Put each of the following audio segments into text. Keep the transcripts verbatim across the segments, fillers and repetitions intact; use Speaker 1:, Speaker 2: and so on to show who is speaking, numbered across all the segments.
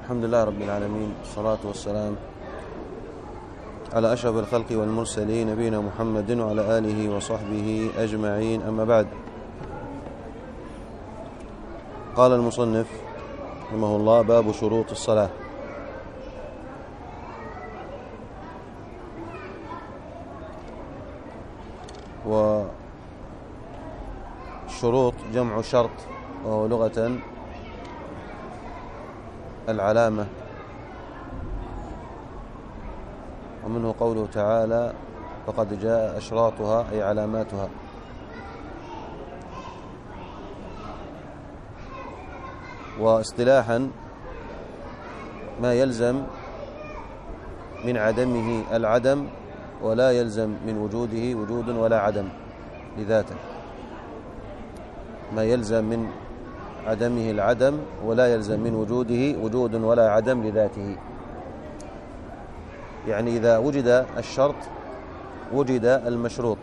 Speaker 1: الحمد لله رب العالمين، والصلاة والسلام على أشرف الخلق والمرسلين نبينا محمد وعلى آله وصحبه أجمعين، أما بعد. قال المصنف رحمه الله: باب شروط الصلاة. والشروط جمع شرط، وهو لغة العلامة، ومنه قوله تعالى: فقد جاء أشراطها، أي علاماتها. واصطلاحا ما يلزم من عدمه العدم، ولا يلزم من وجوده وجود ولا عدم لذاته. ما يلزم من عدمه العدم، ولا يلزم من وجوده وجود ولا عدم لذاته. يعني إذا وجد الشرط وجد المشروط،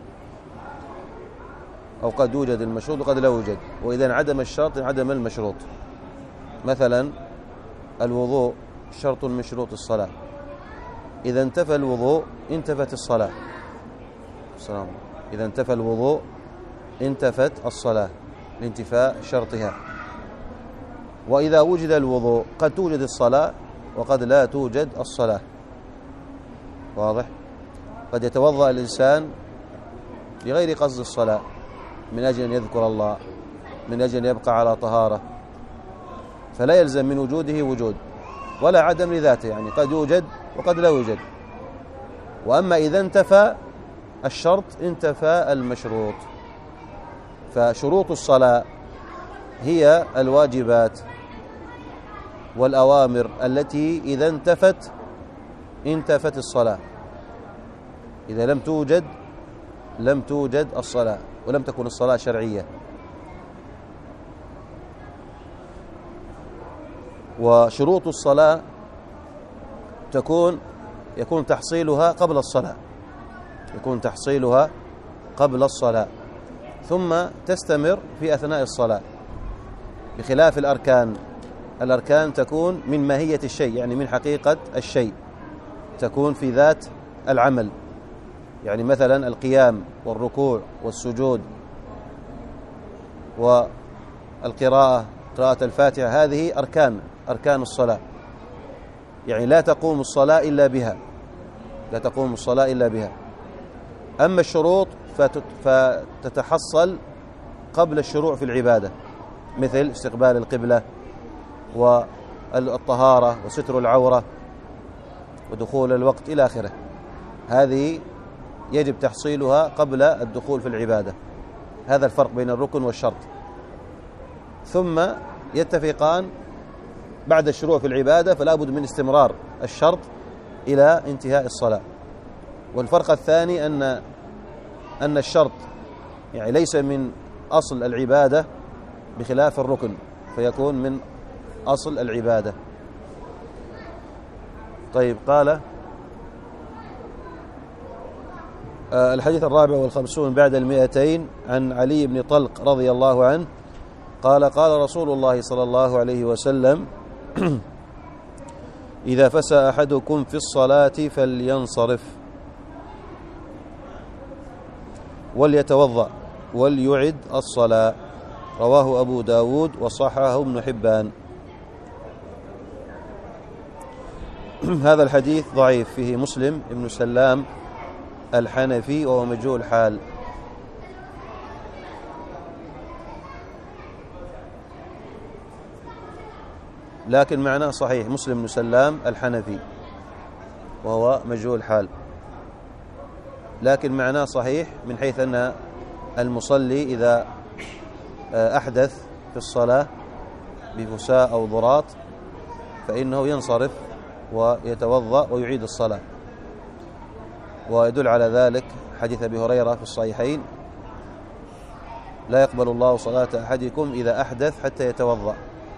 Speaker 1: أو قد يوجد المشروط وقد لا يوجد. وإذا انعدم الشرط انعدم المشروط. مثلا الوضوء شرط من شروط الصلاة، إذا انتفى الوضوء انتفت الصلاة. السلام. إذا انتفى الوضوء انتفت الصلاة لانتفاء شرطها. وإذا وجد الوضوء قد توجد الصلاة وقد لا توجد الصلاة. واضح؟ قد يتوضأ الإنسان بغير قصد الصلاة، من أجل أن يذكر الله، من أجل أن يبقى على طهارة، فلا يلزم من وجوده وجود ولا عدم لذاته، يعني قد يوجد وقد لا يوجد. وأما إذا انتفى الشرط انتفى المشروط. فشروط الصلاة هي الواجبات والأوامر التي إذا انتفت انتفت الصلاة. إذا لم توجد لم توجد الصلاة، ولم تكن الصلاة شرعية. وشروط الصلاة تكون يكون تحصيلها قبل الصلاة، يكون تحصيلها قبل الصلاة، ثم تستمر في أثناء الصلاة، بخلاف الأركان. الأركان تكون من ماهية الشيء، يعني من حقيقة الشيء، تكون في ذات العمل. يعني مثلا القيام والركوع والسجود والقراءة، قراءة الفاتحة، هذه أركان أركان الصلاة، يعني لا تقوم الصلاة إلا بها، لا تقوم الصلاة إلا بها. أما الشروط فتتحصل قبل الشروع في العبادة، مثل استقبال القبلة والطهارة وستر العورة ودخول الوقت إلى آخره. هذه يجب تحصيلها قبل الدخول في العبادة. هذا الفرق بين الركن والشرط. ثم يتفقان بعد الشروع في العبادة، فلا بد من استمرار الشرط إلى انتهاء الصلاة. والفرق الثاني أن أن الشرط يعني ليس من أصل العبادة، بخلاف الركن فيكون من أصل العبادة. طيب، قال الحديث الرابع والخمسون بعد المئتين عن علي بن طلق رضي الله عنه قال: قال رسول الله صلى الله عليه وسلم: إذا فسى أحدكم في الصلاة فلينصرف وليتوضأ وليعد الصلاة. رواه أبو داود وصححه ابن حبان. هذا الحديث ضعيف، فيه مسلم ابن سلام الحنفي وهو مجهول حال. لكن معناه صحيح، مسلم بن سلام الحنفي وهو مجهول حال، لكن معناه صحيح من حيث أن المصلي إذا أحدث في الصلاة بفساء أو ضراط فإنه ينصرف ويتوضأ ويعيد الصلاة. ويدل على ذلك حديث أبي هريرة في الصحيحين: لا يقبل الله صلاة أحدكم إذا أحدث حتى يتوضأ.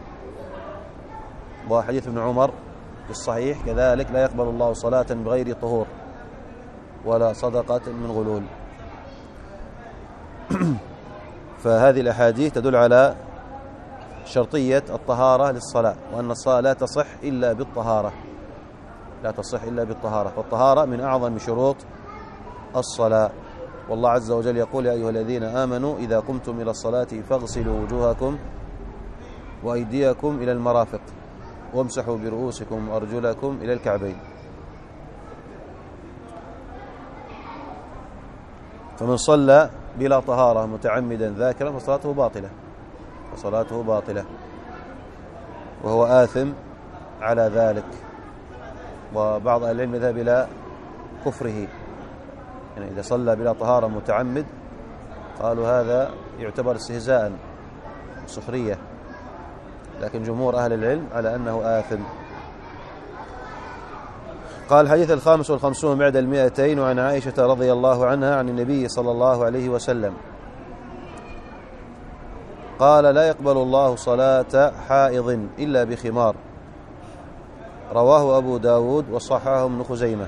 Speaker 1: وحديث ابن عمر في الصحيح كذلك: لا يقبل الله صلاة بغير طهور ولا صدقة من غلول. فهذه الأحاديث تدل على شرطية الطهارة للصلاة، وأن الصلاة لا تصح إلا بالطهارة، لا تصح إلا بالطهارة، والطهارة من أعظم شروط الصلاة. والله عز وجل يقول: يا أيها الذين آمنوا إذا قمتم إلى الصلاة فاغسلوا وجوهكم وأيديكم إلى المرافق وامسحوا برؤوسكم وأرجلكم إلى الكعبين. فمن صلى بلا طهارة متعمدا ذاكرا فصلاته باطلة، فصلاته باطلة وهو آثم على ذلك. وبعض أهل العلم ذهب إلى كفره، يعني إذا صلى بلا طهارة متعمد قالوا هذا يعتبر استهزاء سخرية، لكن جمهور أهل العلم على أنه آثم. قال: الحديث الخامس والخمسون بعد المئتين، وعن عائشة رضي الله عنها عن النبي صلى الله عليه وسلم قال: لا يقبل الله صلاة حائض إلا بخمار. رواه أبو داود وصححه ابن خزيمة.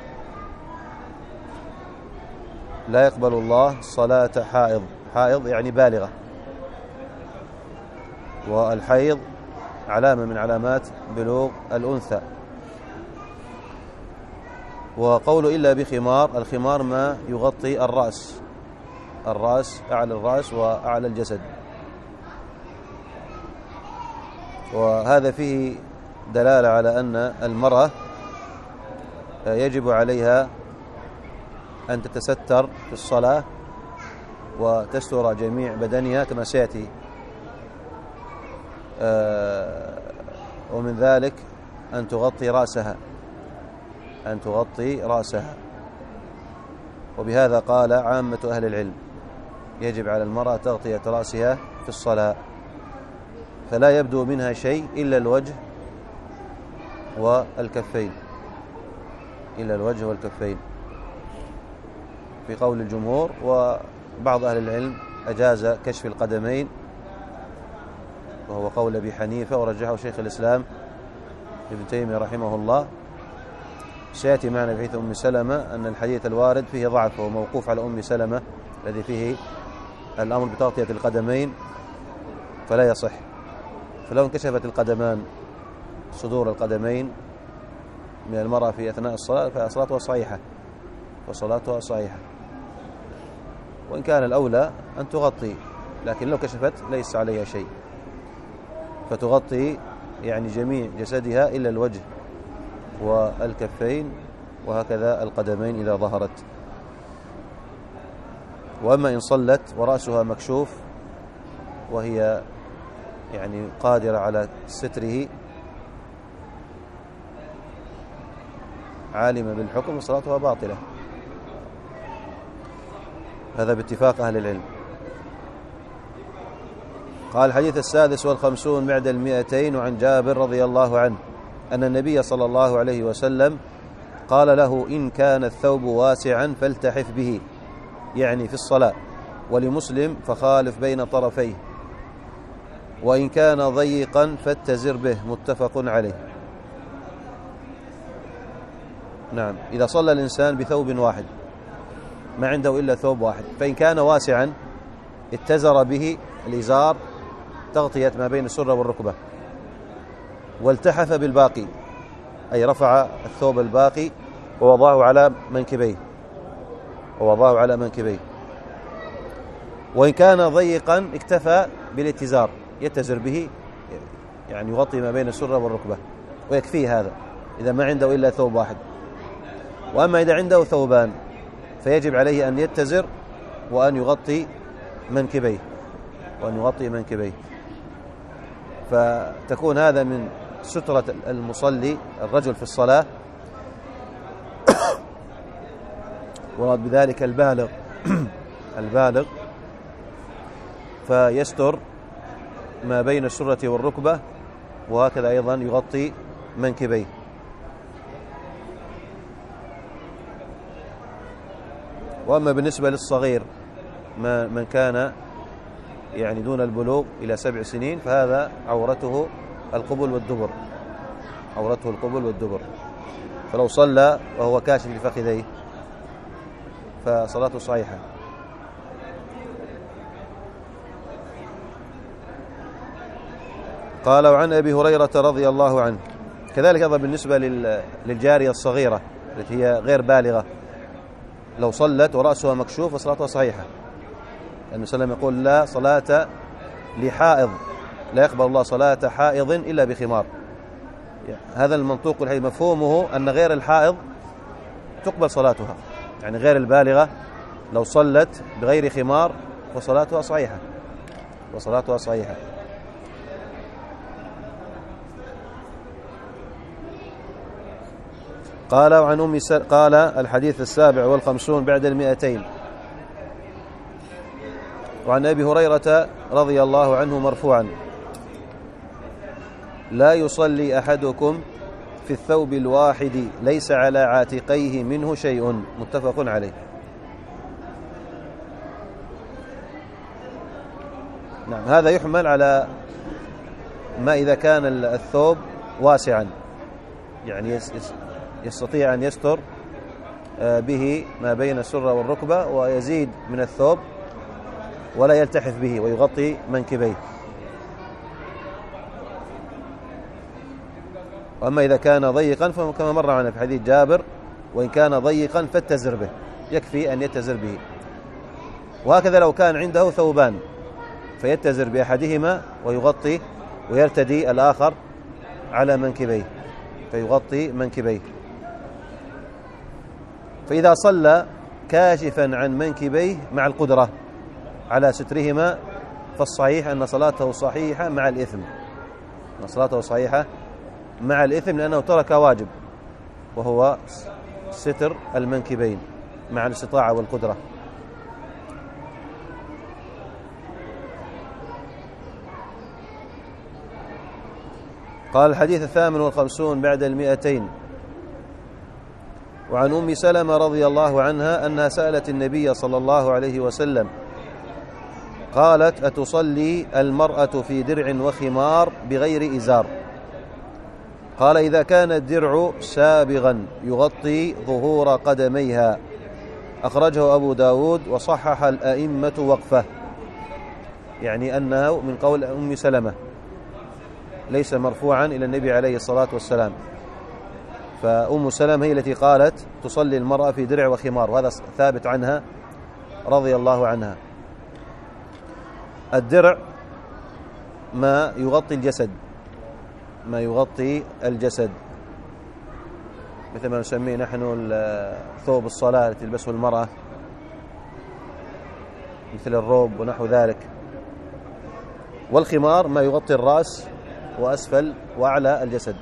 Speaker 1: لا يقبل الله صلاة حائض، حائض يعني بالغة، والحيض علامة من علامات بلوغ الأنثى. وقول إلا بخمار، الخمار ما يغطي الرأس، الرأس أعلى الرأس وأعلى الجسد، وهذا فيه دلالة على أن المرأة يجب عليها أن تتستر في الصلاة وتستر جميع بدنها كما سيأتي، ومن ذلك أن تغطي رأسها، أن تغطي رأسها. وبهذا قال عامة أهل العلم: يجب على المرأة تغطية رأسها في الصلاة، فلا يبدو منها شيء إلا الوجه والكفين، إلا الوجه والكفين في قول الجمهور. وبعض أهل العلم أجاز كشف القدمين، وهو قول أبي حنيفة ورجحه شيخ الإسلام ابن تيمية رحمه الله. سيأتي معنا في حديث أم سلمة أن الحديث الوارد فيه ضعف، وهو موقوف على أم سلمة الذي فيه الأمر بتغطية القدمين فلا يصح. فلو انكشفت القدمان، صدور القدمين من المرأة في أثناء الصلاة فصلاتها صحيحة، وصلاتها صحيحة، وإن كان الأولى أن تغطي، لكن لو كشفت ليس عليها شيء، فتغطي يعني جميع جسدها إلا الوجه والكفين، وهكذا القدمين إذا ظهرت. وأما إن صلت ورأسها مكشوف وهي يعني قادرة على ستره عالمة بالحكم صلاتها باطلة، هذا باتفاق أهل العلم. قال: الحديث السادس والخمسون بعد المئتين، وعن جابر رضي الله عنه أن النبي صلى الله عليه وسلم قال له: إن كان الثوب واسعا فالتحف به، يعني في الصلاة. ولمسلم: فخالف بين طرفيه. وإن كان ضيقا فاتزر به، متفق عليه. نعم، إذا صلى الإنسان بثوب واحد ما عنده إلا ثوب واحد، فإن كان واسعا اتزر به الإزار تغطية ما بين السرة والركبة، والتحف بالباقي، أي رفع الثوب الباقي ووضعه على منكبيه، ووضعه على منكبيه. وإن كان ضيقا اكتفى بالاتزار، يتزر به يعني يغطي ما بين السرة والركبة ويكفيه هذا إذا ما عنده إلا ثوب واحد. وأما إذا عنده ثوبان فيجب عليه أن يتزر وأن يغطي منكبيه، وأن يغطي منكبيه، فتكون هذا من سترة المصلي الرجل في الصلاة. ورد بذلك البالغ البالغ فيستر ما بين السرة والركبة، وهكذا أيضا يغطي منكبيه. وأما بالنسبة للصغير ما من كان يعني دون البلوغ إلى سبع سنين فهذا عورته القبل والدبر، عورته القبل والدبر، فلو صلى وهو كاشف لفخذيه فصلاته صحيحة. قال وعن أبي هريرة رضي الله عنه. كذلك أيضا بالنسبة للجارية الصغيرة التي هي غير بالغة، لو صلت ورأسها مكشوف فصلاتها صحيحة، لأن وسلم يقول لا صلاة لحائض، لا يقبل الله صلاة حائض إلا بخمار. هذا المنطوق الحديث مفهومه أن غير الحائض تقبل صلاتها، يعني غير البالغة لو صلت بغير خمار فصلاتها صحيحة، وصلاتها صحيحة. قال وعن أم س... قال الحديث السابع والخمسون بعد المئتين، وعن أبي هريرة رضي الله عنه مرفوعا: لا يصلي أحدكم في الثوب الواحد ليس على عاتقيه منه شيء، متفق عليه. نعم، هذا يحمل على ما إذا كان الثوب واسعا، يعني يستطيع أن يستر به ما بين السرة والركبة ويزيد من الثوب ولا يلتحف به ويغطي منكبيه. وأما إذا كان ضيقا فكما مر معنا في حديث جابر: وإن كان ضيقا فاتزر به، يكفي أن يتزر به. وهكذا لو كان عنده ثوبان فيتزر بأحدهما ويغطي ويرتدي الآخر على منكبيه، فيغطي منكبيه. فإذا صلى كاشفا عن منكبيه مع القدرة على سترهما فالصحيح أن صلاته صحيحة مع الإثم، أن صلاته صحيحة مع الإثم، لأنه ترك واجب وهو ستر المنكبين مع الاستطاعة والقدرة. قال الحديث الثامن والخمسون بعد المئتين، وعن أم سلمة رضي الله عنها أنها سألت النبي صلى الله عليه وسلم قالت: أتصلي المرأة في درع وخمار بغير إزار؟ قال: إذا كان الدرع سابغا يغطي ظهور قدميها. أخرجه أبو داود وصحح الأئمة وقفه، يعني أنه من قول أم سلمة ليس مرفوعا إلى النبي عليه الصلاة والسلام. فأم سلمة هي التي قالت تصلي المرأة في درع وخمار، وهذا ثابت عنها رضي الله عنها. الدرع ما يغطي الجسد، ما يغطي الجسد، مثل ما نسميه نحن ثوب الصلاة التي تلبسه المرأة، مثل الروب ونحو ذلك. والخمار ما يغطي الرأس وأسفل وأعلى الجسد.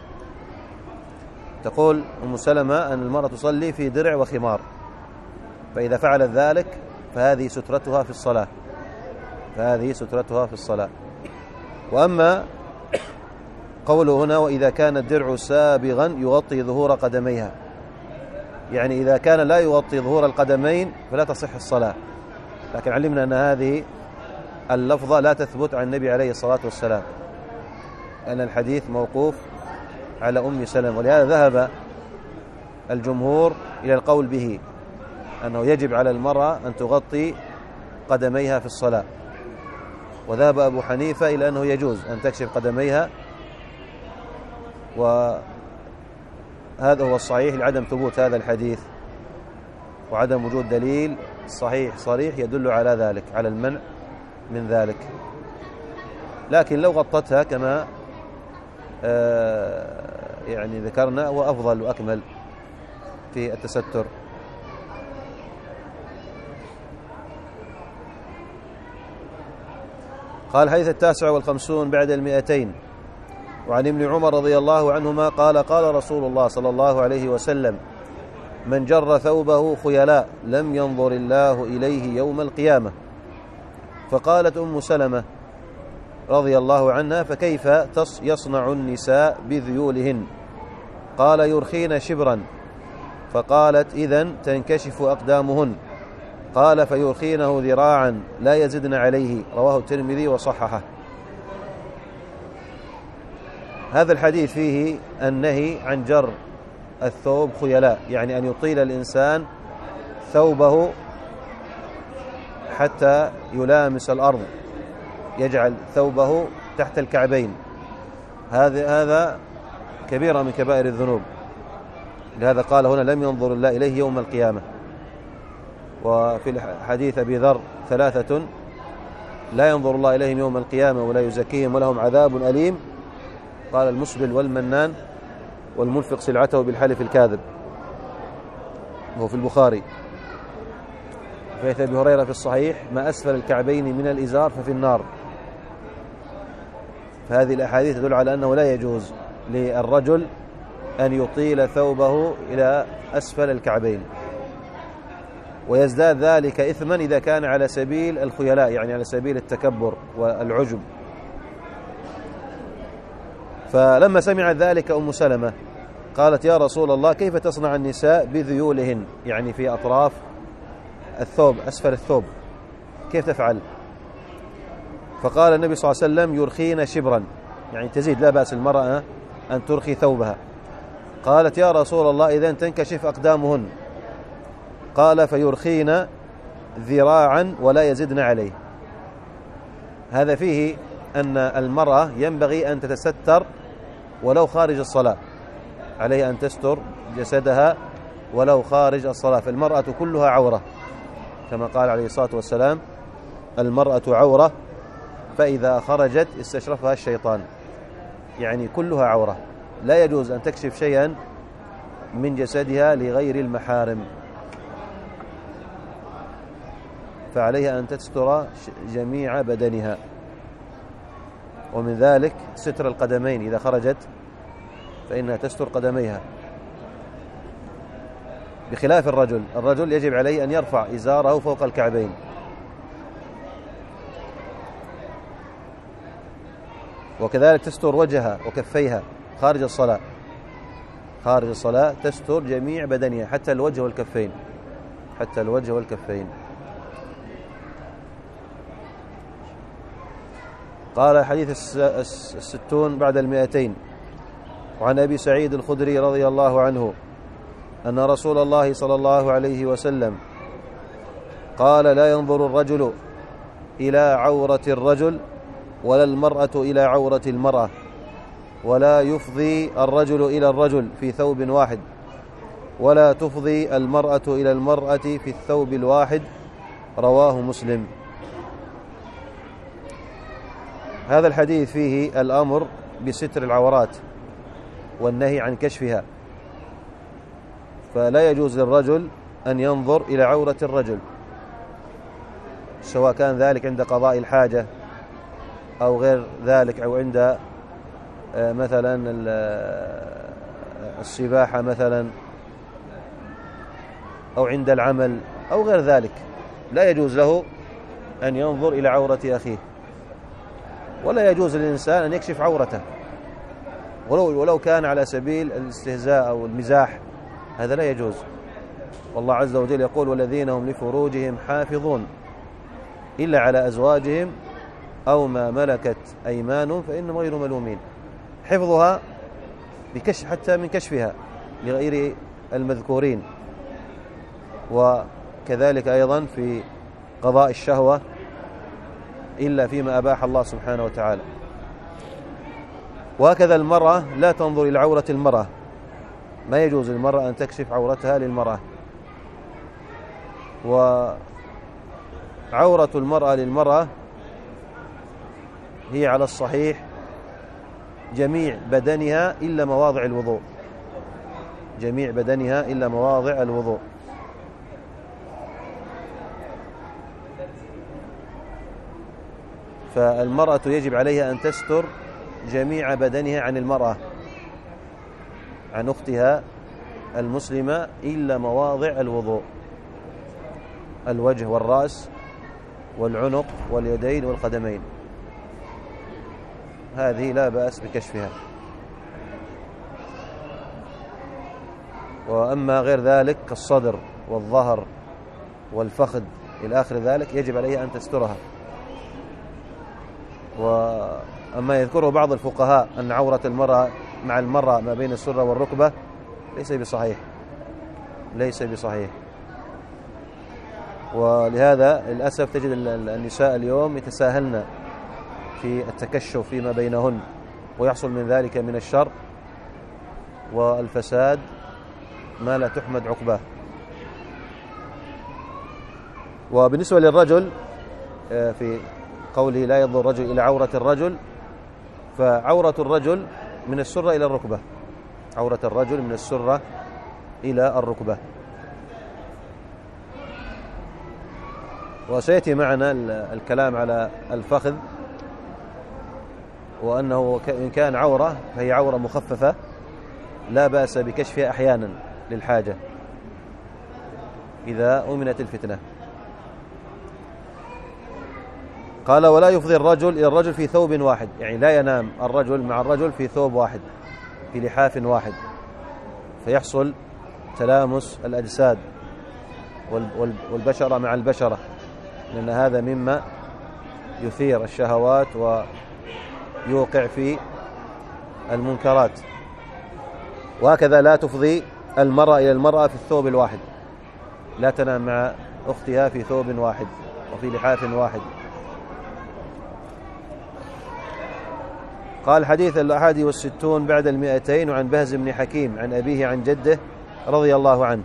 Speaker 1: تقول أم سلمة أن المرأة تصلي في درع وخمار، فإذا فعلت ذلك فهذه سترتها في الصلاة، فهذه سترتها في الصلاة. وأما قوله هنا: وإذا كان الدرع سابغا يغطي ظهور قدميها، يعني إذا كان لا يغطي ظهور القدمين فلا تصح الصلاة. لكن علمنا أن هذه اللفظة لا تثبت عن النبي عليه الصلاة والسلام، أن الحديث موقوف على أم سلمة، ولهذا ذهب الجمهور إلى القول به أنه يجب على المرأة أن تغطي قدميها في الصلاة. وذهب أبو حنيفة إلى أنه يجوز أن تكشف قدميها، وهذا هو الصحيح لعدم ثبوت هذا الحديث وعدم وجود دليل صحيح صريح يدل على ذلك، على المنع من ذلك. لكن لو غطتها كما يعني ذكرنا هو أفضل وأكمل في التستر. قال الحديث التاسع والخمسون بعد المئتين، وعن ابن عمر رضي الله عنهما قال: قال رسول الله صلى الله عليه وسلم: من جر ثوبه خيلاء لم ينظر الله إليه يوم القيامة. فقالت أم سلمة رضي الله عنها: فكيف يصنع النساء بذيولهن؟ قال: يرخين شبرا. فقالت: إذن تنكشف أقدامهن. قال: فيرخينه ذراعا لا يزدن عليه. رواه الترمذي وصححه. هذا الحديث فيه النهي عن جر الثوب خيلاء، يعني أن يطيل الإنسان ثوبه حتى يلامس الأرض، يجعل ثوبه تحت الكعبين. هذا هذا كبيرة من كبائر الذنوب. لهذا قال هنا لم ينظر الله إليه يوم القيامة. وفي حديث أبي ذر ثلاثة لا ينظر الله إليهم يوم القيامة ولا يزكيهم ولهم عذاب أليم، قال المسبل والمنان والمنفق سلعته بالحلف الكاذب، وهو في البخاري. في أبي هريرة في الصحيح ما أسفل الكعبين من الإزار ففي النار. فهذه الأحاديث تدل على أنه لا يجوز للرجل أن يطيل ثوبه إلى أسفل الكعبين، ويزداد ذلك إثما إذا كان على سبيل الخيلاء، يعني على سبيل التكبر والعجب. فلما سمعت ذلك أم سلمة قالت يا رسول الله كيف تصنع النساء بذيولهن، يعني في أطراف الثوب أسفل الثوب، كيف تفعل؟ فقال النبي صلى الله عليه وسلم يرخين شبرا، يعني تزيد، لا بأس المرأة أن ترخي ثوبها. قالت يا رسول الله إذن تنكشف أقدامهن، قال فيرخين ذراعا ولا يزدن عليه. هذا فيه أن المرأة ينبغي أن تتستر ولو خارج الصلاة، عليها أن تستر جسدها ولو خارج الصلاة، فالمرأة كلها عورة كما قال عليه الصلاة والسلام المرأة عورة فإذا خرجت استشرفها الشيطان، يعني كلها عورة، لا يجوز أن تكشف شيئا من جسدها لغير المحارم، فعليها أن تستر جميع بدنها. ومن ذلك ستر القدمين، إذا خرجت فإنها تستر قدميها، بخلاف الرجل. الرجل يجب عليه أن يرفع إزاره فوق الكعبين. وكذلك تستر وجهها وكفيها خارج الصلاة، خارج الصلاة تستر جميع بدنها حتى الوجه والكفين، حتى الوجه والكفين. قال حديث الستون بعد المئتين، وعن أبي سعيد الخدري رضي الله عنه أن رسول الله صلى الله عليه وسلم قال لا ينظر الرجل إلى عورة الرجل ولا المرأة إلى عورة المرأة، ولا يفضي الرجل إلى الرجل في ثوب واحد، ولا تفضي المرأة إلى المرأة في الثوب الواحد. رواه مسلم. هذا الحديث فيه الأمر بستر العورات والنهي عن كشفها، فلا يجوز للرجل أن ينظر إلى عورة الرجل، سواء كان ذلك عند قضاء الحاجة أو غير ذلك، أو عند مثلا السباحة مثلا، أو عند العمل أو غير ذلك. لا يجوز له أن ينظر إلى عورة أخيه، ولا يجوز للإنسان أن يكشف عورته ولو ولو كان على سبيل الاستهزاء أو المزاح، هذا لا يجوز. والله عز وجل يقول والذين هم لفروجهم حافظون إلا على أزواجهم أو ما ملكت أيمانهم فإنهم غير ملومين. حفظها بكشف حتى من كشفها لغير المذكورين. وكذلك أيضا في قضاء الشهوة إلا فيما أباح الله سبحانه وتعالى. وهكذا المرأة لا تنظر إلى عورة المرأة، ما يجوز للمرأة أن تكشف عورتها للمرأة. وعورة المرأة للمرأة هي على الصحيح جميع بدنها إلا مواضع الوضوء، جميع بدنها إلا مواضع الوضوء. فالمرأة يجب عليها أن تستر جميع بدنها عن المرأة، عن أختها المسلمة، إلا مواضع الوضوء، الوجه والرأس والعنق واليدين والقدمين، هذه لا بأس بكشفها. وأما غير ذلك كالصدر والظهر والفخذ إلى آخر ذلك يجب عليها أن تسترها. وأما يذكره بعض الفقهاء أن عورة المرأة مع المرأة ما بين السرة والركبة ليس بصحيح، ليس بصحيح. ولهذا للأسف تجد النساء اليوم يتساهلن في التكشف فيما بينهن، ويحصل من ذلك من الشر والفساد ما لا تحمد عقباه. وبالنسبة للرجل في قوله لا ينظر الرجل إلى عورة الرجل، فعورة الرجل من السرة إلى الركبة، عورة الرجل من السرة إلى الركبة. وسيأتي معنا الكلام على الفخذ، وأنه إن كان عورة فهي عورة مخففة لا بأس بكشفها أحيانا للحاجة إذا أمنت الفتنة. قال ولا يفضي الرجل إلى الرجل في ثوب واحد، يعني لا ينام الرجل مع الرجل في ثوب واحد في لحاف واحد، فيحصل تلامس الأجساد والبشرة مع البشرة، لأن هذا مما يثير الشهوات ويوقع في المنكرات. وهكذا لا تفضي المرأة إلى المرأة في الثوب الواحد، لا تنام مع أختها في ثوب واحد وفي لحاف واحد. قال حديث الأحادي والستون بعد المئتين، وعن بهز بن حكيم عن أبيه عن جده رضي الله عنه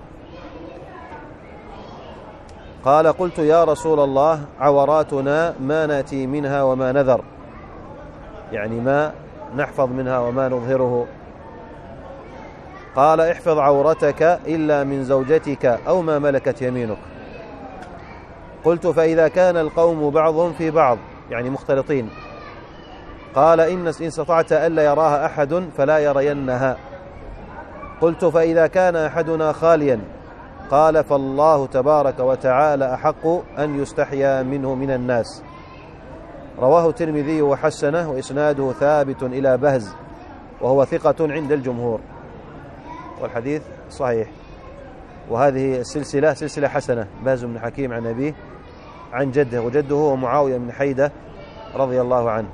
Speaker 1: قال قلت يا رسول الله عوراتنا ما نأتي منها وما نذر، يعني ما نحفظ منها وما نظهره. قال احفظ عورتك إلا من زوجتك أو ما ملكت يمينك. قلت فإذا كان القوم بعضهم في بعض، يعني مختلطين. قال إن استطعت ألا يراها أحد فلا يرينها. قلت فإذا كان أحدنا خاليا. قال فالله تبارك وتعالى أحق أن يستحيا منه من الناس. رواه الترمذي وحسنه وإسناده ثابت إلى بهز وهو ثقة عند الجمهور، والحديث صحيح. وهذه السلسلة سلسلة حسنة، بهز بن حكيم عن أبيه عن جده، وجده هو معاوية بن حيدة رضي الله عنه.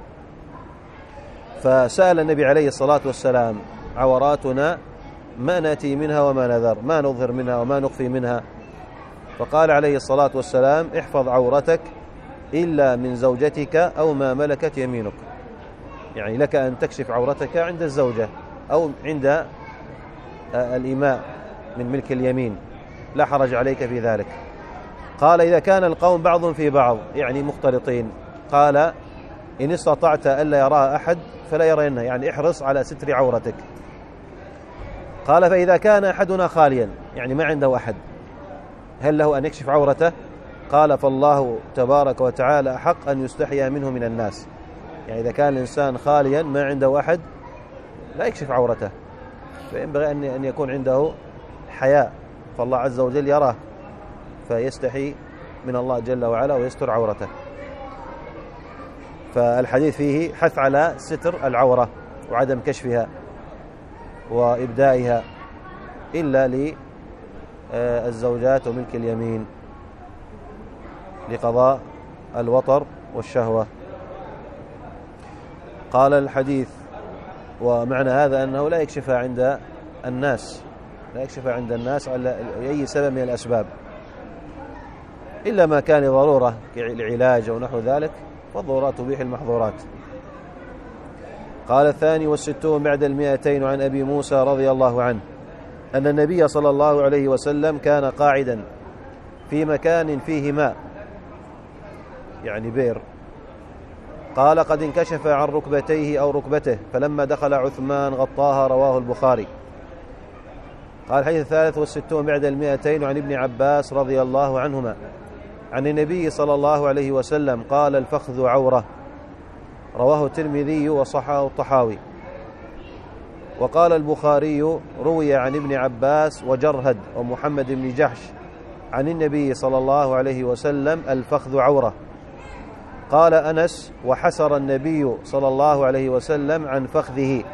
Speaker 1: فسأل النبي عليه الصلاة والسلام عوراتنا ما نأتي منها وما نذر، ما نظهر منها وما نخفي منها. فقال عليه الصلاة والسلام احفظ عورتك إلا من زوجتك أو ما ملكت يمينك، يعني لك أن تكشف عورتك عند الزوجة أو عند الإماء من ملك اليمين، لا حرج عليك في ذلك. قال إذا كان القوم بعض في بعض، يعني مختلطين. قال إن استطعت ألا يراها أحد فلا يرينها، يعني احرص على ستر عورتك. قال فإذا كان أحدنا خاليا، يعني ما عنده أحد، هل له أن يكشف عورته؟ قال فالله تبارك وتعالى أحق أن يستحيا منه من الناس، يعني إذا كان الإنسان خاليا ما عنده أحد لا يكشف عورته، فينبغي أن يكون عنده حياء، فالله عز وجل يراه فيستحي من الله جل وعلا ويستر عورته. فالحديث فيه حث على ستر العورة وعدم كشفها وإبدائها إلا للزوجات وملك اليمين لقضاء الوطر والشهوة. قال الحديث ومعنى هذا أنه لا يكشفها عند الناس، لا يكشفها عند الناس على أي سبب من الأسباب، إلا ما كان ضرورة لعلاج أو نحو ذلك، والضرورات تبيح المحظورات. قال الثاني والستون بعد المئتين، وعن أبي موسى رضي الله عنه أن النبي صلى الله عليه وسلم كان قاعدا في مكان فيه ماء، يعني بئر. قال قد انكشف عن ركبتيه أو ركبته، فلما دخل عثمان غطاها. رواه البخاري. قال الحديث الثالث والستون بعد المئتين، وعن ابن عباس رضي الله عنهما عن النبي صلى الله عليه وسلم قال الفخذ عورة. رواه الترمذي وصححه الطحاوي. وقال البخاري روي عن ابن عباس وجرهد ومحمد بن جحش عن النبي صلى الله عليه وسلم الفخذ عورة. قال أنس وحسر النبي صلى الله عليه وسلم عن فخذه.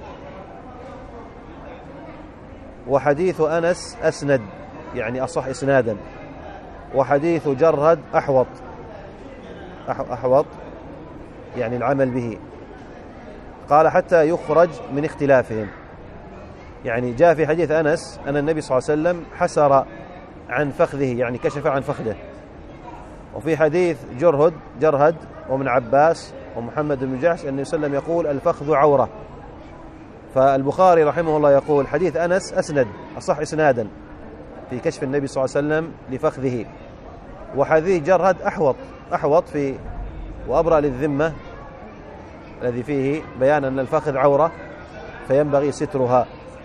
Speaker 1: وحديث أنس أسند، يعني أصح إسنادا، وحديث جرهد أحوط أحوط يعني العمل به. قال حتى يخرج من اختلافهم، يعني جاء في حديث أنس أن النبي صلى الله عليه وسلم حسر عن فخذه، يعني كشف عن فخذه. وفي حديث جرهد جرهد ومن عباس ومحمد بن جحش أن يسلم يقول الفخذ عورة. فالبخاري رحمه الله يقول حديث أنس أسند أصح إسنادا في كشف النبي صلى الله عليه وسلم لفخذه، وحديث جرهد أحوط أحوط في وأبرأ للذمة الذي فيه بيان أن الفخذ عورة فينبغي سترها.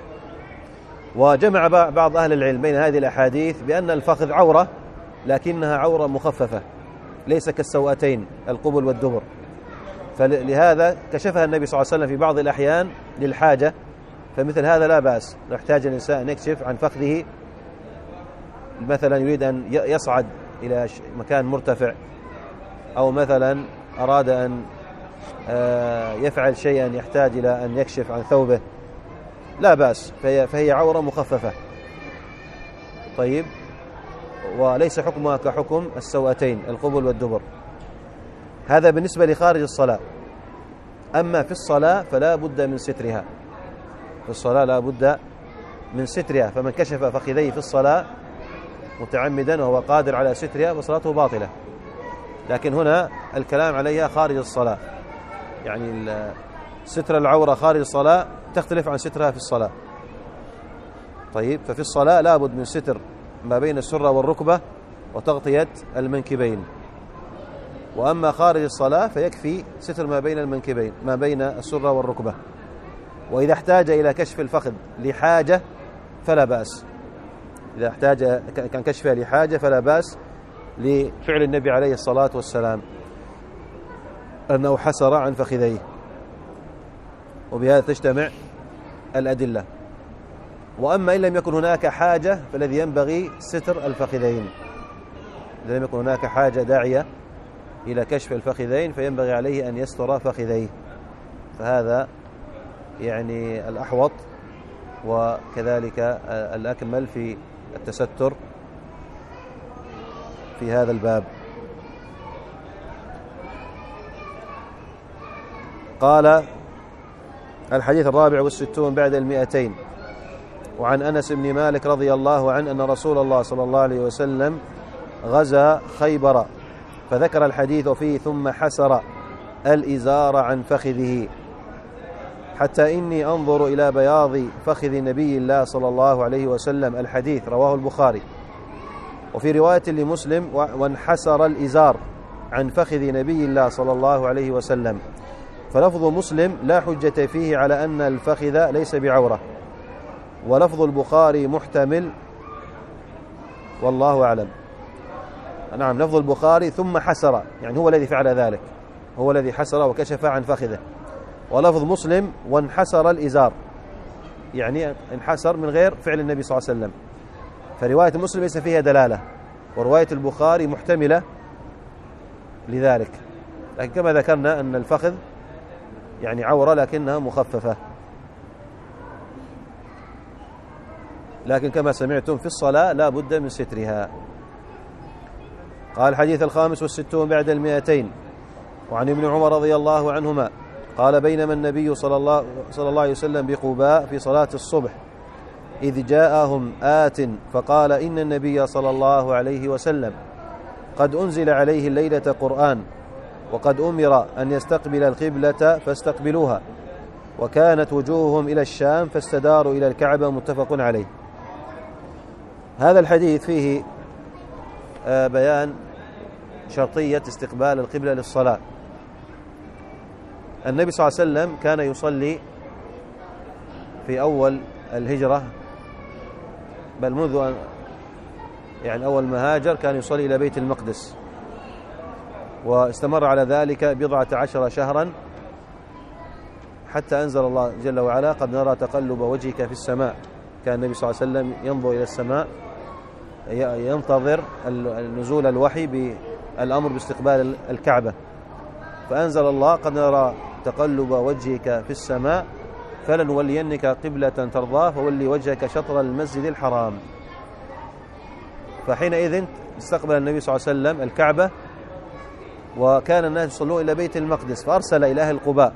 Speaker 1: وجمع بعض أهل العلم بين هذه الأحاديث بأن الفخذ عورة لكنها عورة مخففة ليس كالسوأتين القبل والدبر، فلهذا كشفها النبي صلى الله عليه وسلم في بعض الأحيان للحاجة، فمثل هذا لا بأس. لو احتاج الإنسان أن يكشف عن فخذه مثلا يريد أن يصعد إلى مكان مرتفع، أو مثلا أراد أن يفعل شيئا يحتاج إلى أن يكشف عن ثوبه لا بأس، فهي, فهي عورة مخففة. طيب، وليس حكمها كحكم السوأتين القبل والدبر. هذا بالنسبة لخارج الصلاة. أما في الصلاة فلا بد من سترها، في الصلاة لا بد من سترها، فمن كشف فخذيه في الصلاة متعمدا وهو قادر على سترها فصلاته باطلة. لكن هنا الكلام عليها خارج الصلاة، يعني ستر العورة خارج الصلاة تختلف عن سترها في الصلاة. طيب، ففي الصلاة لا بد من ستر ما بين السرة والركبة وتغطية المنكبين، وأما خارج الصلاة فيكفي ستر ما بين المنكبين ما بين السرة والركبة. وإذا احتاج إلى كشف الفخذ لحاجة فلا بأس، إذا احتاج كان كشفها لحاجة فلا بأس، لفعل النبي عليه الصلاة والسلام أنه حسر عن فخذيه، وبهذا تجتمع الأدلة. وأما إن لم يكن هناك حاجة فالذي ينبغي ستر الفخذين، إذا لم يكن هناك حاجة داعية إلى كشف الفخذين فينبغي عليه أن يستر فخذيه، فهذا يعني الأحوط وكذلك الأكمل في التستر في هذا الباب. قال الحديث الرابع والستون بعد المئتين، وعن أنس بن مالك رضي الله عنه أن رسول الله صلى الله عليه وسلم غزا خيبر، فذكر الحديث فيه ثم حسر الإزار عن فخذه حتى إني أنظر إلى بياض فخذ نبي الله صلى الله عليه وسلم. الحديث رواه البخاري. وفي رواية لمسلم وانحسر الإزار عن فخذ نبي الله صلى الله عليه وسلم. فلفظ مسلم لا حجة فيه على أن الفخذ ليس بعورة، ولفظ البخاري محتمل والله أعلم. نعم، لفظ البخاري ثم حسر، يعني هو الذي فعل ذلك، هو الذي حسر وكشف عن فخذه. ولفظ مسلم وانحسر الإزار، يعني انحسر من غير فعل النبي صلى الله عليه وسلم. فرواية مسلم ليس فيها دلالة، ورواية البخاري محتملة لذلك. لكن كما ذكرنا أن الفخذ يعني عورة لكنها مخففة. لكن كما سمعتم في الصلاة لا بد من سترها. قال الحديث الخامس والستون بعد المئتين، وعن ابن عمر رضي الله عنهما قال بينما النبي صلى الله, صلى الله عليه وسلم بقباء في صلاة الصبح إذ جاءهم آت فقال إن النبي صلى الله عليه وسلم قد أنزل عليه الليلة قرآن وقد أمر أن يستقبل القبلة فاستقبلوها، وكانت وجوههم إلى الشام فاستداروا إلى الكعبة. متفق عليه. هذا الحديث فيه بيان شرطية استقبال القبلة للصلاة. النبي صلى الله عليه وسلم كان يصلي في أول الهجرة، بل منذ أن يعني أول ما هاجر كان يصلي إلى بيت المقدس، واستمر على ذلك بضعة عشر شهرا حتى أنزل الله جل وعلا قد نرى تقلب وجهك في السماء. كان النبي صلى الله عليه وسلم ينظر إلى السماء ينتظر نزول الوحي بالأمر باستقبال الكعبة، فأنزل الله قد نرى تقلب وجهك في السماء فلنولينك قبلة ترضاه فولي وجهك شطر المسجد الحرام. فحينئذ استقبل النبي صلى الله عليه وسلم الكعبة، وكان الناس يصلون إلى بيت المقدس، فأرسل إلى أهل قباء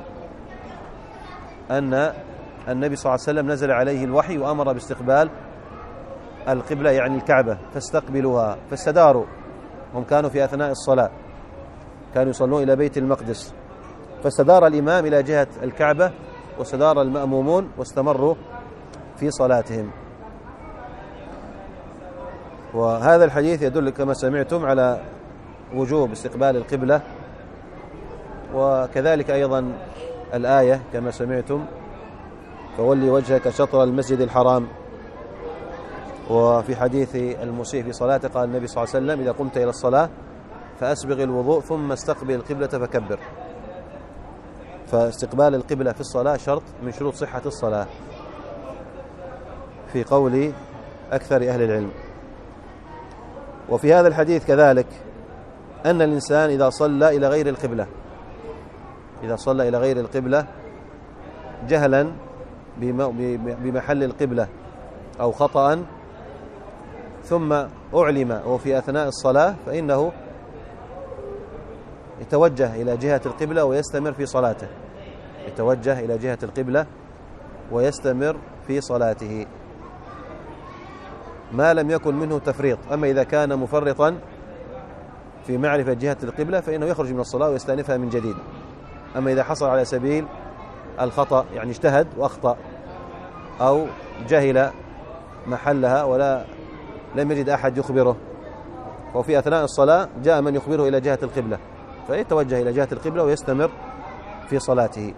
Speaker 1: أن النبي صلى الله عليه وسلم نزل عليه الوحي وأمر باستقبال القبلة يعني الكعبة فاستقبلوها، فاستداروا. هم كانوا في أثناء الصلاة كانوا يصلون إلى بيت المقدس، فاستدار الإمام إلى جهة الكعبة واستدار المأمومون واستمروا في صلاتهم. وهذا الحديث يدل كما سمعتم على وجوب استقبال القبلة، وكذلك أيضا الآية كما سمعتم فولي وجهك شطر المسجد الحرام. وفي حديث المسيء في صلاته قال النبي صلى الله عليه وسلم: إذا قمت إلى الصلاة فأسبغ الوضوء ثم استقبل القبلة فكبر. فاستقبال القبلة في الصلاة شرط من شروط صحة الصلاة في قول أكثر أهل العلم. وفي هذا الحديث كذلك أن الإنسان إذا صلى إلى غير القبلة إذا صلى إلى غير القبلة جهلا بمحل القبلة أو خطأ ثم أعلم وفي أثناء الصلاة فإنه يتوجه إلى جهة القبلة ويستمر في صلاته يتوجه إلى جهة القبلة ويستمر في صلاته ما لم يكن منه تفريط. أما إذا كان مفرطا في معرفة جهة القبلة فإنه يخرج من الصلاة ويستأنفها من جديد. أما إذا حصل على سبيل الخطأ، يعني اجتهد وأخطأ أو جهل محلها ولا لم يجد أحد يخبره، وفي أثناء الصلاة جاء من يخبره إلى جهة القبلة فيتوجه إلى جهة القبلة ويستمر في صلاته.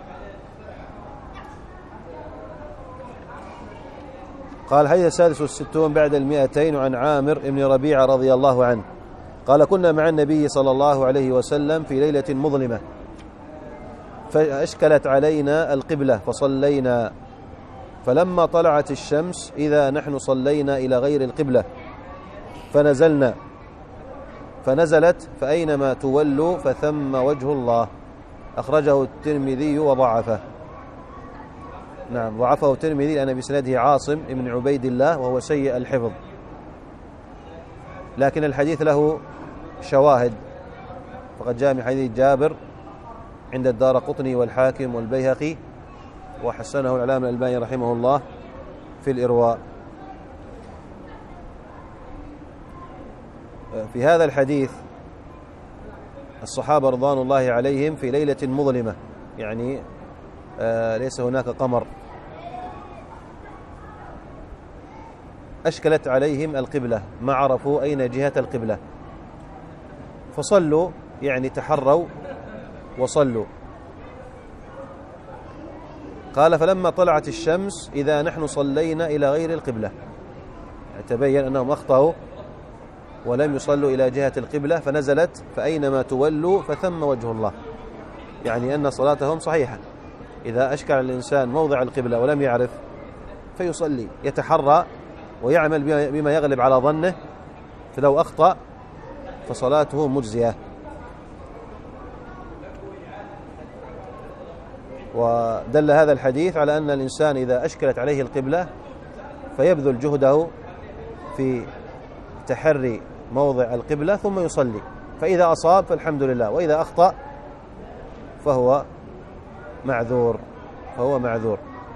Speaker 1: قال الحديث السادس والستون بعد المئتين عن عامر بن ربيعة رضي الله عنه قال: كنا مع النبي صلى الله عليه وسلم في ليلة مظلمة فأشكلت علينا القبلة فصلينا، فلما طلعت الشمس إذا نحن صلينا إلى غير القبلة فنزلنا فنزلت فأينما تولوا فثم وجه الله. أخرجه الترمذي وضعفه. نعم، ضعفه الترمذي لأن بسنده عاصم بن عبيد الله وهو سيء الحفظ، لكن الحديث له شواهد، فقد جاء من حديث جابر عند الدارقطني والحاكم والبيهقي، وحسنه العلامة الألباني رحمه الله في الإرواء. في هذا الحديث الصحابة رضوان الله عليهم في ليلة مظلمة، يعني آه ليس هناك قمر، أشكلت عليهم القبلة، ما عرفوا أين جهة القبلة فصلوا، يعني تحروا وصلوا. قال: فلما طلعت الشمس إذا نحن صلينا إلى غير القبلة، يعني تبين أنهم أخطأوا ولم يصلوا إلى جهة القبلة، فنزلت فأينما تولوا فثم وجه الله، يعني أن صلاتهم صحيحة. إذا أشكل الإنسان موضع القبلة ولم يعرف فيصلي، يتحرى ويعمل بما يغلب على ظنه، فلو أخطأ فصلاته مجزية. ودل هذا الحديث على أن الإنسان إذا أشكلت عليه القبلة فيبذل جهده في تحري موضع القبلة ثم يصلي، فإذا أصاب فالحمد لله، وإذا أخطأ فهو معذور فهو معذور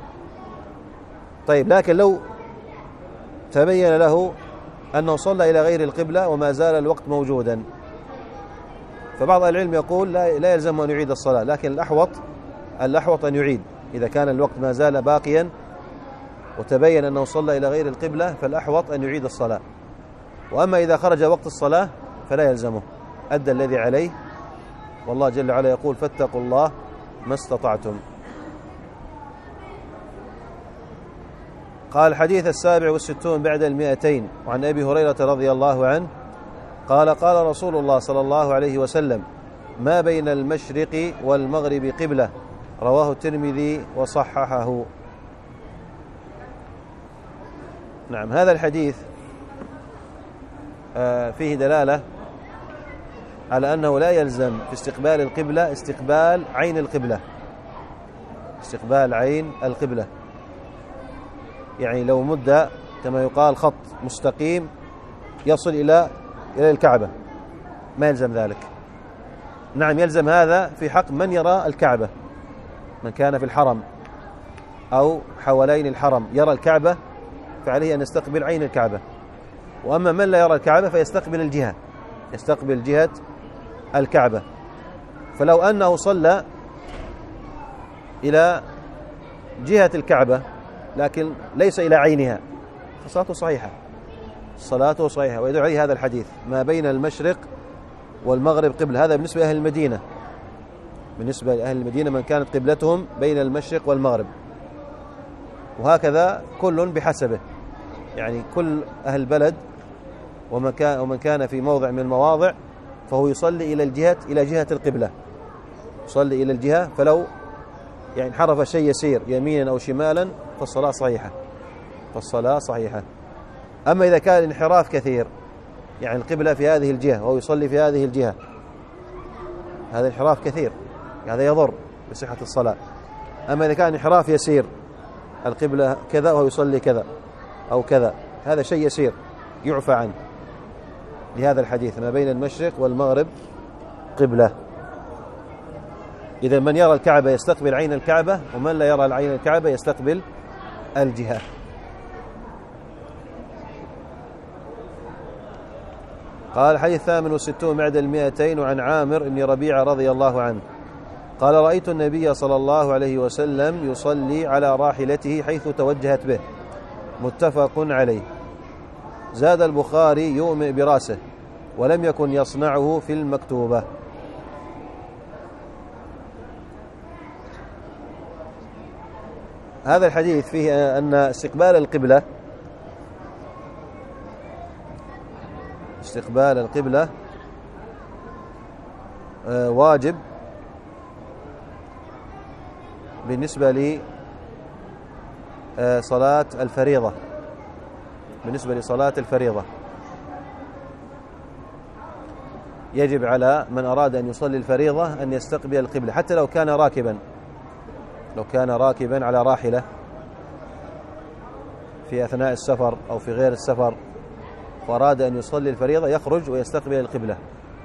Speaker 1: طيب، لكن لو تبين له أنه صلى إلى غير القبلة وما زال الوقت موجودا، فبعض العلم يقول لا, لا يلزم أن يعيد الصلاة، لكن الأحوط الأحوط أن يعيد. إذا كان الوقت ما زال باقيا وتبين أنه صلى إلى غير القبلة فالأحوط أن يعيد الصلاة. وأما إذا خرج وقت الصلاة فلا يلزمه، أدى الذي عليه، والله جل وعلا يقول: فاتقوا الله ما استطعتم. قال الحديث السابع والستون بعد المئتين وعن أبي هريرة رضي الله عنه قال: قال رسول الله صلى الله عليه وسلم: ما بين المشرق والمغرب قبلة. رواه الترمذي وصححه. نعم، هذا الحديث فيه دلالة على أنه لا يلزم في استقبال القبلة استقبال عين القبلة استقبال عين القبلة يعني لو مد كما يقال خط مستقيم يصل إلى إلى الكعبة ما يلزم ذلك. نعم، يلزم هذا في حق من يرى الكعبة، من كان في الحرم أو حوالين الحرم يرى الكعبة فعليه أن يستقبل عين الكعبة. وأما من لا يرى الكعبة فيستقبل الجهة يستقبل جهة الكعبة. فلو أنه صلى إلى جهة الكعبة لكن ليس إلى عينها فصلاته صحيحة، صلاته صحيحة. ويدعو عليه هذا الحديث ما بين المشرق والمغرب قبلة. هذا بالنسبة لأهل المدينة، بالنسبة لأهل المدينة من كانت قبلتهم بين المشرق والمغرب، وهكذا كل بحسبه، يعني كل أهل البلد ومن كان ومن كان في موضع من المواضع فهو يصلي إلى الجهة إلى جهة القبلة، يصلي إلى الجهة، فلو يعني انحرف شيء يسير يمينا أو شمالا فالصلاة صحيحة، فالصلاة صحيحة. أما إذا كان انحراف كثير، يعني القبلة في هذه الجهة وهو يصلي في هذه الجهة، هذا انحراف كثير، هذا يضر بصحة الصلاة. أما إذا كان انحراف يسير، القبلة كذا وهو يصلي كذا أو كذا، هذا شيء يسير يعفى عنه، لهذا الحديث ما بين المشرق والمغرب قبلة. إذا من يرى الكعبة يستقبل عين الكعبة، ومن لا يرى العين الكعبة يستقبل الجهة. قال الحديث الثامن والستون بعد المئتين وعن عامر بن ربيعة رضي الله عنه قال رأيت النبي صلى الله عليه وسلم يصلي على راحلته حيث توجهت به، متفق عليه. زاد البخاري يؤمئ براسه ولم يكن يصنعه في المكتوبة. هذا الحديث فيه أن استقبال القبلة استقبال القبلة واجب بالنسبة لصلاة الفريضة، بالنسبة لصلاة الفريضة يجب على من أراد أن يصلي الفريضة أن يستقبل القبلة، حتى لو كان راكبا، لو كان راكبا على راحلة في أثناء السفر أو في غير السفر وأراد أن يصلي الفريضة يخرج ويستقبل القبلة،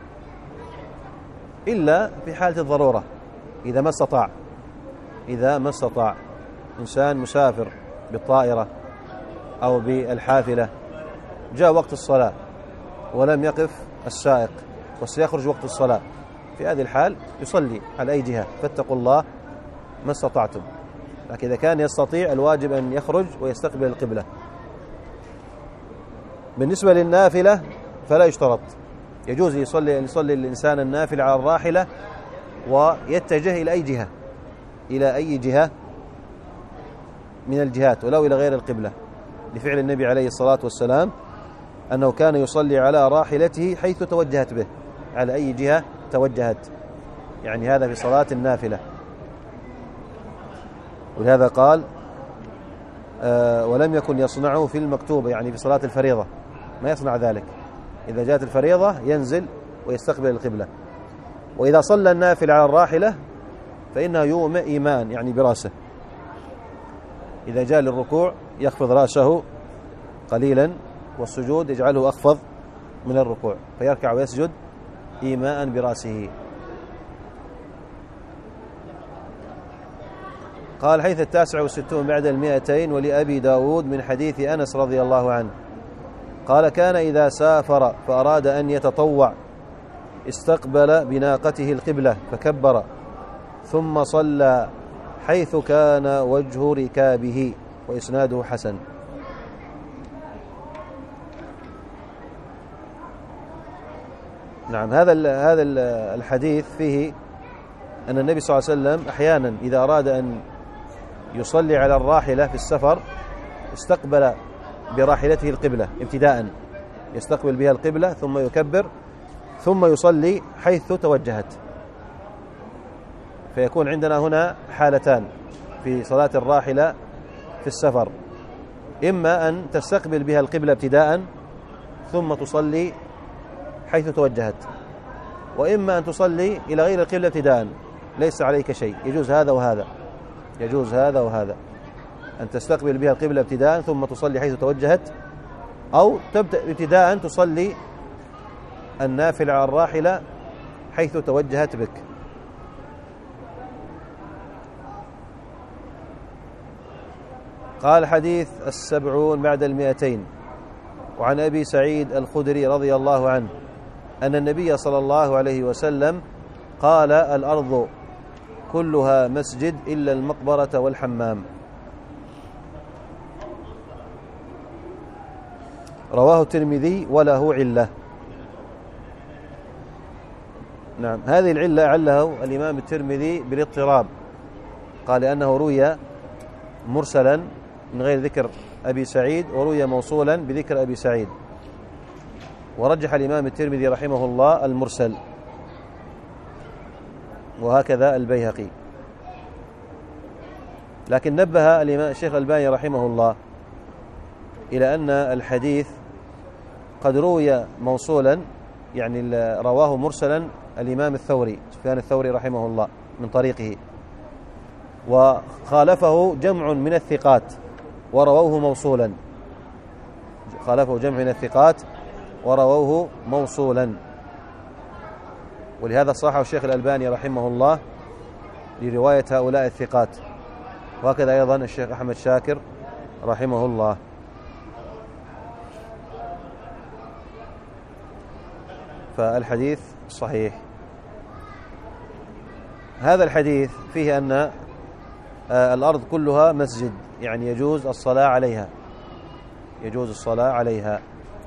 Speaker 1: إلا في حالة الضرورة، إذا ما استطاع إذا ما استطاع إنسان مسافر بالطائرة أو بالحافلة، جاء وقت الصلاة ولم يقف السائق وسيخرج وقت الصلاة، في هذه الحال يصلي على أي جهة، فاتقوا الله ما استطعتم. لكن إذا كان يستطيع الواجب أن يخرج ويستقبل القبلة. بالنسبة للنافلة فلا يشترط، يجوز يصلي يصلي الإنسان النافلة على الراحلة ويتجه إلى أي جهة، إلى أي جهة من الجهات ولو إلى غير القبلة، لفعل النبي عليه الصلاة والسلام أنه كان يصلي على راحلته حيث توجهت به، على أي جهة توجهت، يعني هذا في صلاة النافلة. ولهذا قال آه ولم يكن يصنعه في المكتوبة، يعني في صلاة الفريضة ما يصنع ذلك، إذا جاءت الفريضة ينزل ويستقبل القبلة. وإذا صلى النافل على الراحلة فإنه يومئ إيمان، يعني براسه، إذا جاء للركوع يخفض رأسه قليلا والسجود يجعله أخفض من الركوع، فيركع ويسجد إيماء برأسه. قال حيث التاسع والستون بعد المئتين ولأبي داود من حديث أنس رضي الله عنه قال كان إذا سافر فأراد أن يتطوع استقبل بناقته القبلة فكبر ثم صلى حيث كان وجه ركابه، وإسناده حسن. نعم، هذا هذا الحديث فيه أن النبي صلى الله عليه وسلم أحيانا إذا أراد أن يصلي على الراحلة في السفر استقبل براحلته القبلة ابتداء، يستقبل بها القبلة ثم يكبر ثم يصلي حيث توجهت. فيكون عندنا هنا حالتان في صلاة الراحلة في السفر، إما أن تستقبل بها القبلة ابتداء ثم تصلي حيث توجهت، وإما أن تصلي إلى غير القبلة ابتداء ليس عليك شيء، يجوز هذا وهذا، يجوز هذا وهذا، أن تستقبل بها القبلة ابتداء ثم تصلي حيث توجهت، أو تبدأ ابتداء تصلي النافل على الراحلة حيث توجهت بك. قال حديث السبعون بعد المئتين وعن أبي سعيد الخدري رضي الله عنه أن النبي صلى الله عليه وسلم قال الأرض كلها مسجد إلا المقبرة والحمام. رواه الترمذي وله علة. نعم، هذه العلة عله الإمام الترمذي بالاضطراب، قال أنه روي مرسلا من غير ذكر أبي سعيد، وروي موصولا بذكر أبي سعيد، ورجح الإمام الترمذي رحمه الله المرسل، وهكذا البيهقي. لكن نبه الإمام الشيخ الألباني رحمه الله إلى أن الحديث قد روي موصولا، يعني رواه مرسلا الإمام الثوري سفيان الثوري رحمه الله من طريقه، وخالفه جمع من الثقات ورووه موصولا، خالفه جمع من الثقات ورووه موصولا، ولهذا صححه الشيخ الألباني رحمه الله لرواية هؤلاء الثقات، وهكذا أيضا الشيخ أحمد شاكر رحمه الله. فالحديث صحيح. هذا الحديث فيه أن الأرض كلها مسجد، يعني يجوز الصلاة عليها، يجوز الصلاة عليها.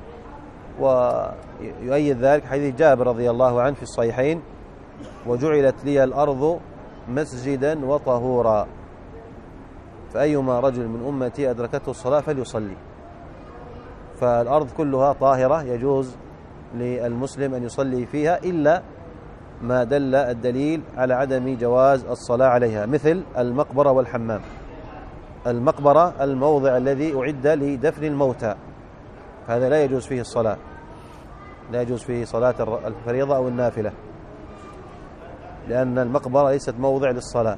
Speaker 1: ويؤيد ذلك حديث جابر رضي الله عنه في الصحيحين: وجعلت لي الأرض مسجدا وطهورا، فأيما رجل من أمتي أدركته الصلاة فليصلي. فالأرض كلها طاهرة يجوز للمسلم أن يصلي فيها، إلا ما دل الدليل على عدم جواز الصلاة عليها، مثل المقبرة والحمام. المقبرة الموضع الذي أعد لدفن الموتى، هذا لا يجوز فيه الصلاة، لا يجوز فيه صلاة الفريضة أو النافلة، لأن المقبرة ليست موضع للصلاة.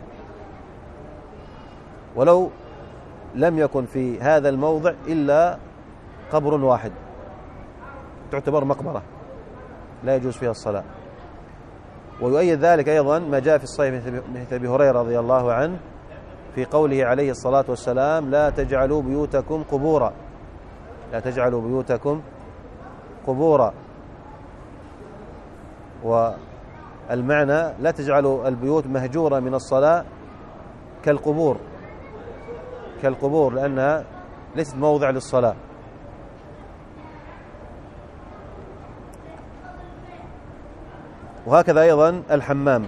Speaker 1: ولو لم يكن في هذا الموضع إلا قبر واحد تعتبر مقبرة، لا يجوز فيها الصلاة. ويؤيد ذلك أيضا ما جاء في الصحيح من أبي هريرة رضي الله عنه في قوله عليه الصلاة والسلام: لا تجعلوا بيوتكم قبورا، لا تجعلوا بيوتكم قبورا. والمعنى لا تجعلوا البيوت مهجورة من الصلاة كالقبور، كالقبور لأنها ليست موضع للصلاة. وهكذا أيضا الحمام،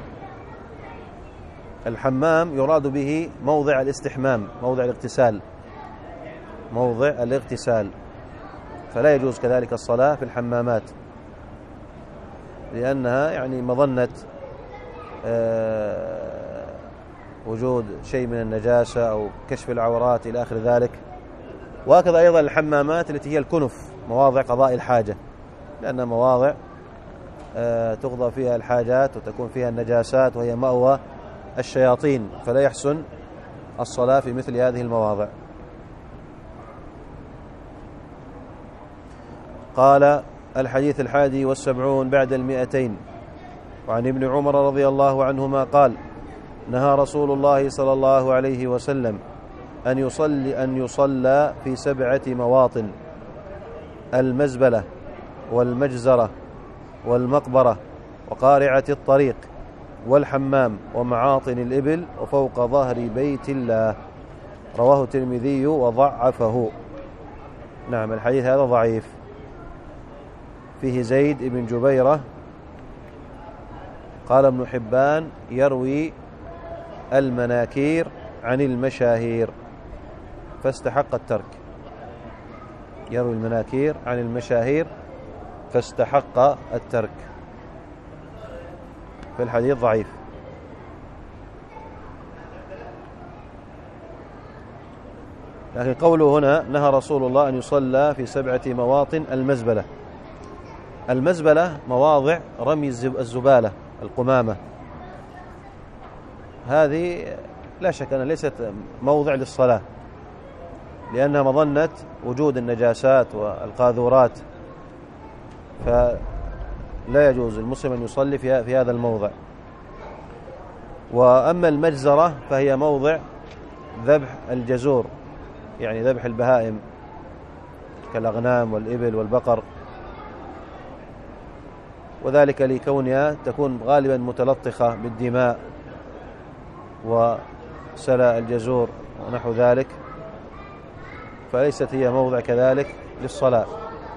Speaker 1: الحمام يراد به موضع الاستحمام، موضع الاغتسال، موضع الاغتسال، فلا يجوز كذلك الصلاة في الحمامات، لأنها يعني مظنة وجود شيء من النجاسة أو كشف العورات إلى آخر ذلك. وهكذا أيضا الحمامات التي هي الكنف، مواضع قضاء الحاجة، لأنها مواضع تقضى فيها الحاجات وتكون فيها النجاسات، وهي مأوى الشياطين، فلا يحسن الصلاة في مثل هذه المواضع. قال: الحديث الحادي والسبعون بعد المئتين، وعن ابن عمر رضي الله عنهما قال: نهى رسول الله صلى الله عليه وسلم أن يصلي أن يصلى في سبعة مواطن: المزبلة والمجزرة والمقبرة وقارعة الطريق والحمام ومعاطن الإبل وفوق ظهر بيت الله. رواه الترمذي وضعفه. نعم، الحديث هذا ضعيف، فيه زيد بن جبيرة. قال ابن حبان: يروي المناكير عن المشاهير فاستحق الترك، يروي المناكير عن المشاهير فاستحق الترك، فالحديث ضعيف. لكن قوله هنا: نهى رسول الله أن يصلى في سبعة مواطن المزبلة، المزبلة مواضع رمي الزبالة، القمامة، هذه لا شك أنها ليست موضع للصلاة، لأنها مظنة وجود النجاسات والقاذورات، فلا يجوز المسلم أن يصلي في هذا الموضع. وأما المجزرة فهي موضع ذبح الجزور، يعني ذبح البهائم كالأغنام والإبل والبقر، وذلك لكونها تكون غالبا متلطخة بالدماء وسلى الجزور ونحو ذلك، فليست هي موضع كذلك للصلاة،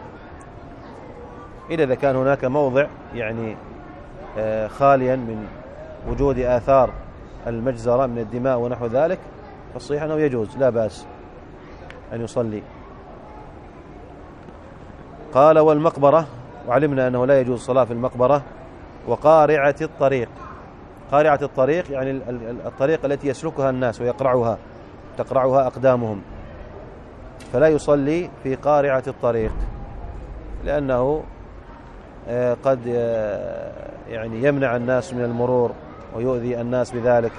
Speaker 1: إلا إذا كان هناك موضع يعني خاليا من وجود آثار المجزرة من الدماء ونحو ذلك، فالصحيح أنه يجوز لا بأس أن يصلي. قال والمقبرة، وعلمنا أنه لا يجوز الصلاة في المقبرة، وقارعة الطريق. قارعة الطريق يعني الطريق التي يسلكها الناس ويقرعها تقرعها أقدامهم، فلا يصلي في قارعة الطريق لأنه قد يعني يمنع الناس من المرور ويؤذي الناس بذلك.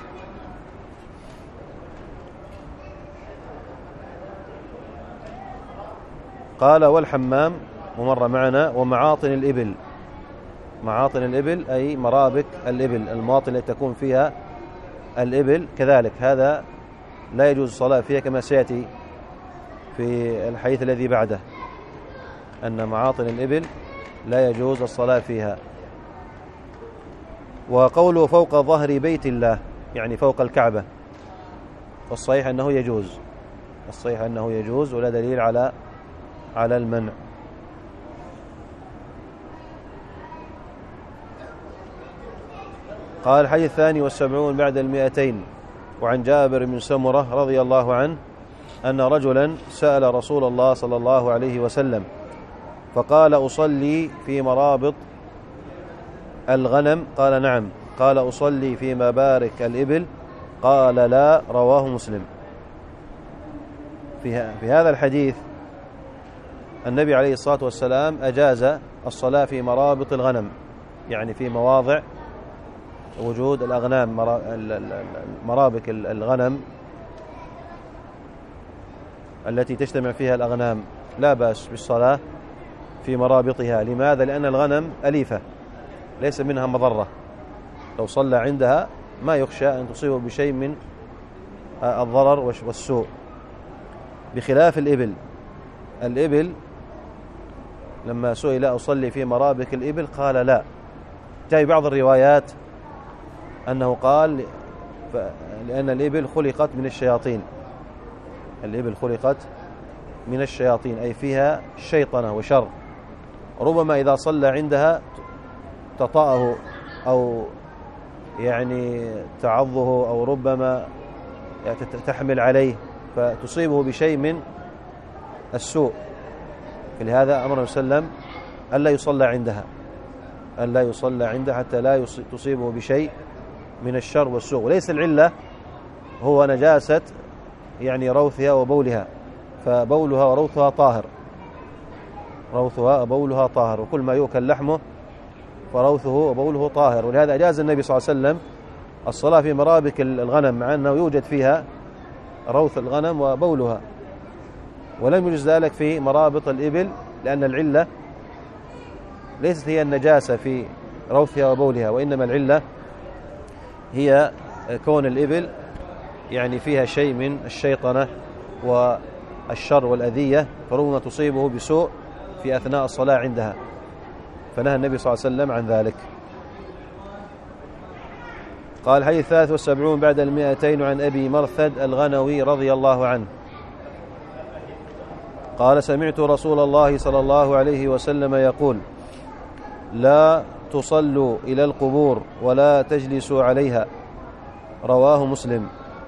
Speaker 1: قال والحمام، ومر معنا، ومعاطن الإبل. معاطن الإبل أي مرابك الإبل، المواطن التي تكون فيها الإبل كذلك، هذا لا يجوز الصلاة فيها كما سيأتي في الحديث الذي بعده، أن معاطن الإبل لا يجوز الصلاة فيها. وقوله فوق ظهر بيت الله يعني فوق الكعبة، والصحيح أنه يجوز، الصحيح أنه يجوز ولا دليل على على المنع. قال الحديث الثاني والسبعون بعد المئتين، وعن جابر بن سمرة رضي الله عنه أن رجلا سأل رسول الله صلى الله عليه وسلم فقال أصلي في مرابط الغنم؟ قال نعم. قال أصلي في مبارك الإبل؟ قال لا. رواه مسلم. في هذا الحديث النبي عليه الصلاة والسلام أجاز الصلاة في مرابط الغنم، يعني في مواضع وجود الأغنام، مرابك الغنم التي تجتمع فيها الأغنام، لا بأس بالصلاة في مرابطها. لماذا؟ لأن الغنم أليفة ليس منها مضرة، لو صلى عندها ما يخشى أن تصيبه بشيء من الضرر والسوء، بخلاف الإبل. الإبل لما سئل أصلي في مرابك الإبل قال لا. جاء بعض الروايات أنه قال لأن الإبل خلقت من الشياطين، الإبل خلقت من الشياطين أي فيها شيطنة وشر، ربما إذا صلى عندها تطأه أو يعني تعضه أو ربما تحمل عليه فتصيبه بشيء من السوء، فلهذا أمر وسلم ألا يصلى عندها، ألا يصلى عندها حتى لا تصيبه بشيء من الشر والسوء. وليس العلة هو نجاسة يعني روثها وبولها، فبولها وروثها طاهر، روثها وبولها طاهر، وكل ما يؤكل لحمه فروثه وبوله طاهر. ولهذا أجاز النبي صلى الله عليه وسلم الصلاة في مرابك الغنم مع أنه يوجد فيها روث الغنم وبولها، ولم يجز ذلك في مرابط الإبل لأن العلة ليست هي النجاسة في روثها وبولها، وإنما العلة هي كون الإبل يعني فيها شيء من الشيطنة والشر والأذية، فربما تصيبه بسوء في أثناء الصلاة عندها، فنهى النبي صلى الله عليه وسلم عن ذلك. قال الحديث الثالث والسبعون بعد المئتين عن أبي مرثد الغنوي رضي الله عنه قال سمعت رسول الله صلى الله عليه وسلم يقول لا تصلوا إلى القبور ولا تجلسوا عليها. رواه مسلم.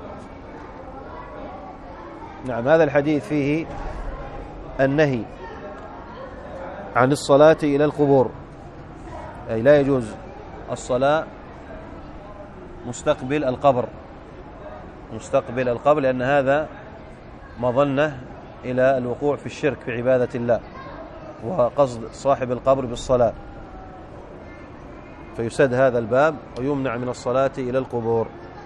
Speaker 1: نعم، هذا الحديث فيه النهي عن الصلاة إلى القبور، أي لا يجوز الصلاة مستقبل القبر، مستقبل القبر، لأن هذا مظنة إلى الوقوع في الشرك في عبادة الله وقصد صاحب القبر بالصلاة، فيسد هذا الباب ويمنع من الصلاة إلى القبور.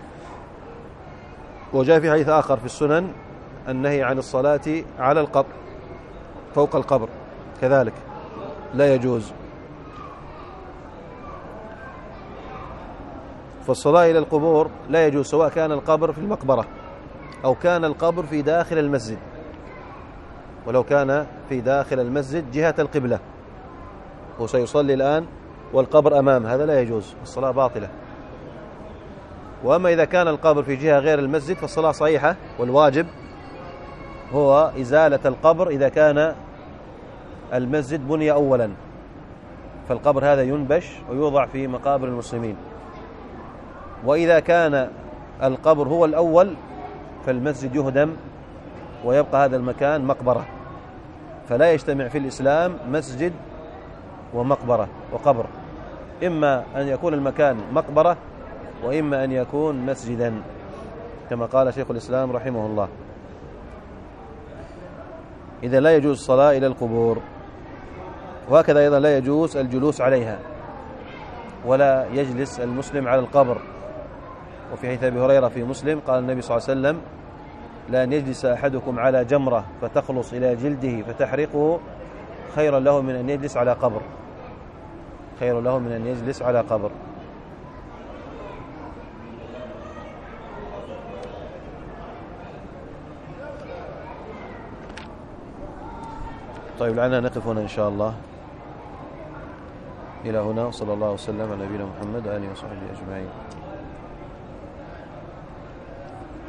Speaker 1: وجاء في حديث آخر في السنن النهي عن الصلاة على القبر فوق القبر كذلك لا يجوز. فالصلاة إلى القبور لا يجوز، سواء كان القبر في المقبرة أو كان القبر في داخل المسجد، ولو كان في داخل المسجد جهة القبلة وسيصلي الآن والقبر أمامه، هذا لا يجوز، الصلاة باطلة. وأما إذا كان القبر في جهة غير المسجد فالصلاة صحيحة، والواجب هو إزالة القبر إذا كان المسجد بني أولا، فالقبر هذا ينبش ويوضع في مقابر المسلمين. وإذا كان القبر هو الأول فالمسجد يهدم ويبقى هذا المكان مقبرة، فلا يجتمع في الإسلام مسجد ومقبرة وقبر، إما أن يكون المكان مقبرة وإما أن يكون مسجدا كما قال شيخ الإسلام رحمه الله. إذا لا يجوز الصلاة إلى القبور، وهكذا أيضا لا يجوز الجلوس عليها، ولا يجلس المسلم على القبر. وفي حديث أبي هريرة في مسلم قال النبي صلى الله عليه وسلم: لأن يجلس أحدكم على جمرة فتخلص إلى جلده فتحرقه خير له من أن يجلس على قبر، خير له من أن يجلس على قبر. طيب لعلنا نقف هنا إن شاء الله. إلى هنا، وصلى الله وسلم على نبينا محمد وآله وصحبه أجمعين.